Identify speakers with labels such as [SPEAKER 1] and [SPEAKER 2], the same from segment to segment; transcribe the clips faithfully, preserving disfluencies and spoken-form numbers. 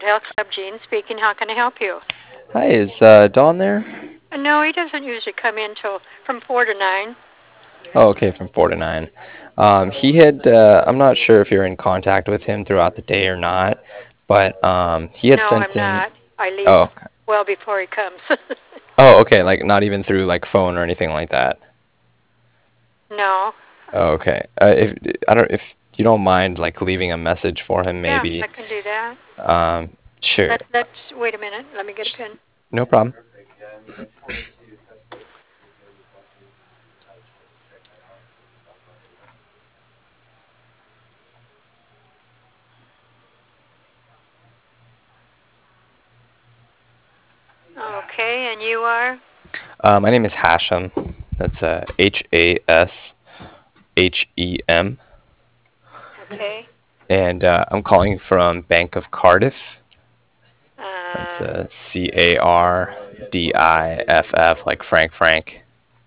[SPEAKER 1] Good Health Club, Jean speaking. How can I help you?
[SPEAKER 2] Hi, is uh, Dawn there?
[SPEAKER 1] Uh, no, he doesn't usually come in till from four to nine.
[SPEAKER 2] Oh, okay, from four to nine. Um, he had, uh, I'm not sure if you're in contact with him throughout the day or not, but um, he had
[SPEAKER 1] No,
[SPEAKER 2] sent
[SPEAKER 1] I'm
[SPEAKER 2] in.
[SPEAKER 1] not. I leave
[SPEAKER 2] Oh, okay.
[SPEAKER 1] well before he comes.
[SPEAKER 2] Oh, okay, like not even through like phone or anything like that.
[SPEAKER 1] No.
[SPEAKER 2] Oh, okay. Uh, if I don't, if you don't mind, like leaving a message for him,
[SPEAKER 1] Yeah,
[SPEAKER 2] maybe.
[SPEAKER 1] I can do that.
[SPEAKER 2] Um, sure.
[SPEAKER 1] Let, let's wait a minute. Let me get a pen.
[SPEAKER 2] No problem.
[SPEAKER 1] Okay, and you are?
[SPEAKER 2] Uh, my name is Hashem. That's uh, H A S H E M,
[SPEAKER 1] Okay.
[SPEAKER 2] and uh, I'm calling from Bank of Cardiff. That's
[SPEAKER 1] Uh,
[SPEAKER 2] uh, C A R D I F F, like Frank Frank.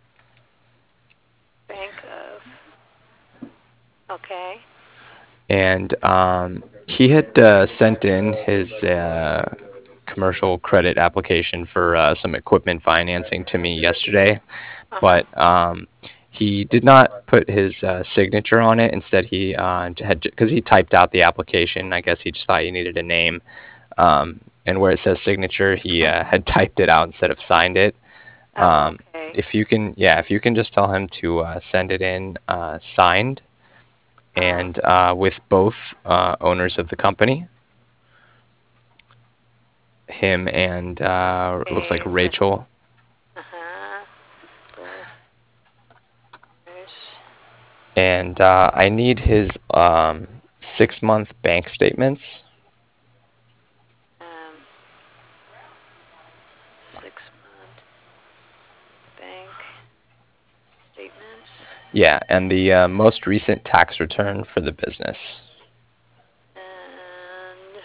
[SPEAKER 1] Bank of. Okay.
[SPEAKER 2] And um, he had uh, sent in his uh, commercial credit application for uh, some equipment financing to me yesterday,
[SPEAKER 1] Uh huh.
[SPEAKER 2] but um, he did not put his uh, signature on it. Instead, he uh, had, because he typed out the application, I guess he just thought you needed a name. Um, and where it says signature, he uh, had typed it out instead of signed it.
[SPEAKER 1] Oh,
[SPEAKER 2] Um,
[SPEAKER 1] okay.
[SPEAKER 2] if you can, yeah, if you can just tell him to uh, send it in uh, signed
[SPEAKER 1] Uh,
[SPEAKER 2] and uh, with both uh, owners of the company, him and uh, it looks like
[SPEAKER 1] okay. Let.
[SPEAKER 2] Rachel.
[SPEAKER 1] Uh huh. Both. There's,
[SPEAKER 2] And uh, I need his um, six month bank statements.
[SPEAKER 1] um, six month bank statements.
[SPEAKER 2] Yeah, and the uh, most recent tax return for the business.
[SPEAKER 1] And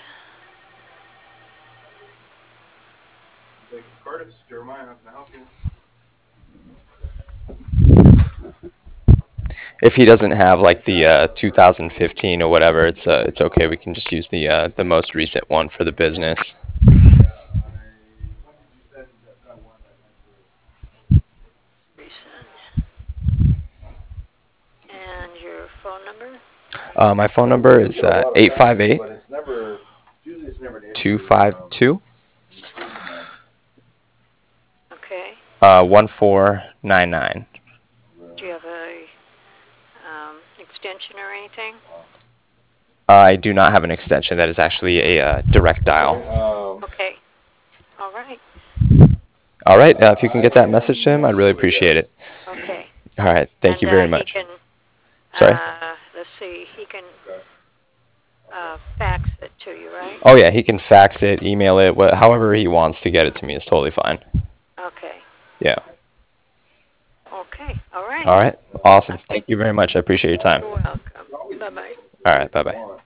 [SPEAKER 2] If he doesn't have like the uh, two thousand fifteen or whatever, it's uh, it's okay. We can just use the uh, the most recent one for the business.
[SPEAKER 1] recent. And your phone number?
[SPEAKER 2] Uh, my phone number is uh, eight five eight, two five two,
[SPEAKER 1] Okay.
[SPEAKER 2] uh, one four nine nine.
[SPEAKER 1] Do you have a um, extension or anything?
[SPEAKER 2] I do not have an extension. That is actually a uh, direct dial.
[SPEAKER 1] Okay. All right.
[SPEAKER 2] All right. Uh, if you can get that message to him, I'd really appreciate it.
[SPEAKER 1] Okay.
[SPEAKER 2] All right. Thank
[SPEAKER 1] And
[SPEAKER 2] you
[SPEAKER 1] uh,
[SPEAKER 2] very
[SPEAKER 1] he
[SPEAKER 2] much.
[SPEAKER 1] can,
[SPEAKER 2] Sorry?
[SPEAKER 1] uh, let's see, he can uh, fax it to you, right?
[SPEAKER 2] Oh, yeah. He can fax it, email it, wh- however he wants to get it to me is totally fine.
[SPEAKER 1] Okay.
[SPEAKER 2] Yeah.
[SPEAKER 1] Okay. All right.
[SPEAKER 2] All right. Awesome.
[SPEAKER 1] Okay.
[SPEAKER 2] Thank you very much. I appreciate your time.
[SPEAKER 1] You're welcome. Bye bye.
[SPEAKER 2] All right. Bye bye.